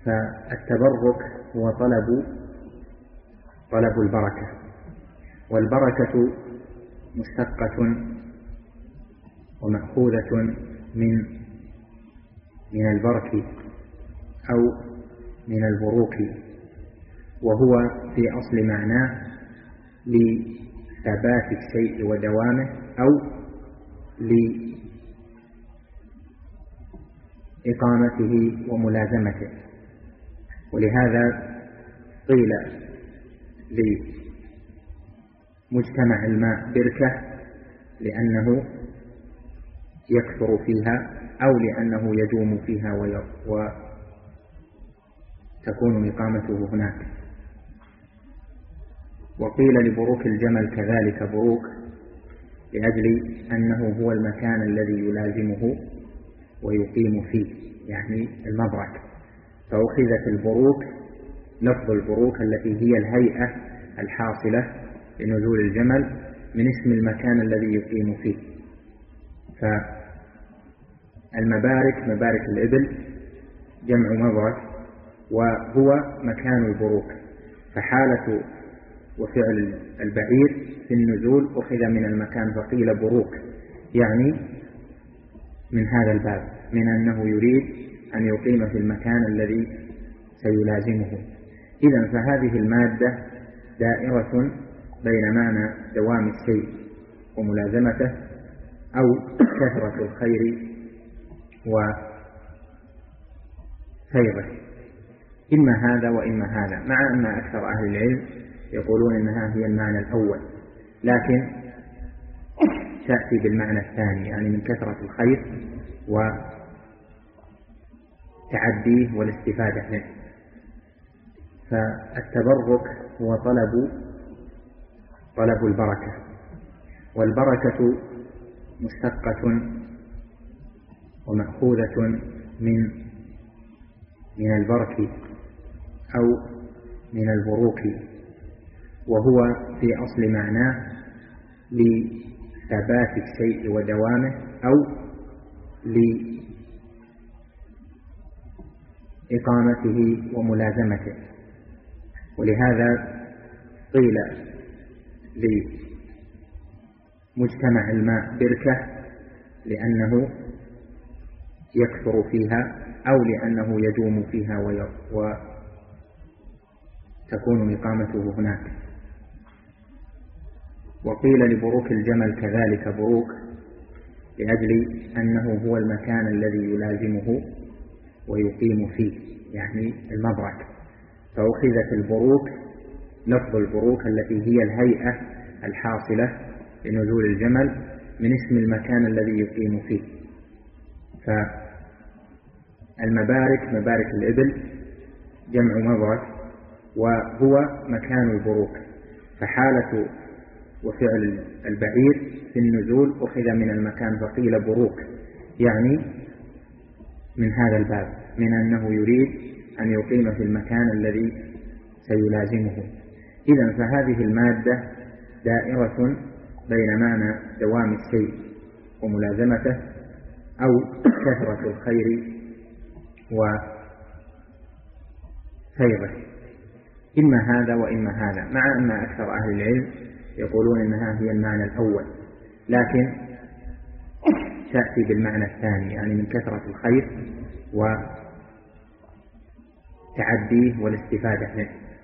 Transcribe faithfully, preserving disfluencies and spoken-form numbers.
فالتبرك هو طلب طلب البركة، والبركة مشتقة ومأخوذة من من البرك أو من البروك، وهو في أصل معناه لثبات الشيء ودوامه أو لإقامته وملازمته. ولهذا قيل لمجتمع الماء بركة لأنه يكثر فيها أو لأنه يدوم فيها وتكون إقامته هناك. وقيل لبروك الجمل كذلك بروك لأجل أنه هو المكان الذي يلازمه ويقيم فيه، يعني المبرك. فأخذت البروك لفظ البروك التي هي الهيئة الحاصلة لنزول الجمل من اسم المكان الذي يقيم فيه. فالمبارك مبارك الإبل جمع مبرك، وهو مكان البروك. فحالة وفعل البعير في النزول أخذ من المكان فقيل بروك، يعني من هذا الباب، من أنه يريد أن يقيم في المكان الذي سيلازمه. إذن فهذه المادة دائرة بين معنى دوام الشيء وملازمته أو كثرة الخير وفيضه، إما هذا وإما هذا، مع أن أكثر أهل العلم يقولون إنها هي المعنى الأول، لكن تأتي بالمعنى الثاني، يعني من كثرة الخير وتعديه والاستفادة منه. فالتبرك هو طلب طلب البركة، والبركة مشتقة ومأخوذة من من البرك أو من البروك، وهو في أصل معناه لثبات الشيء ودوامه أو لإقامته وملازمته. ولهذا قيل لمجتمع الماء بركة لأنه يكثر فيها أو لأنه يدوم فيها وتكون إقامته هناك. وقيل لبروك الجمل كذلك بروك لأجل أنه هو المكان الذي يلازمه ويقيم فيه، يعني المبرك. فأخذت البروك لفظ البروك التي هي الهيئة الحاصلة لنزول الجمل من اسم المكان الذي يقيم فيه. فالمبارك مبارك الإبل جمع مبرك، وهو مكان البروك. فحالة وفعل البعير في النزول أخذ من المكان فقيل بروك، يعني من هذا الباب، من أنه يريد أن يقيم في المكان الذي سيلازمه. إذن فهذه المادة دائرة بين معنى دوام الشيء وملازمته أو كثرة الخير وفيضه، إما هذا وإما هذا، مع أن أكثر أهل العلم يقولون إنها هي المعنى الأول، لكن تأتي بالمعنى الثاني، يعني من كثرة الخير وتعديه والاستفادة منه.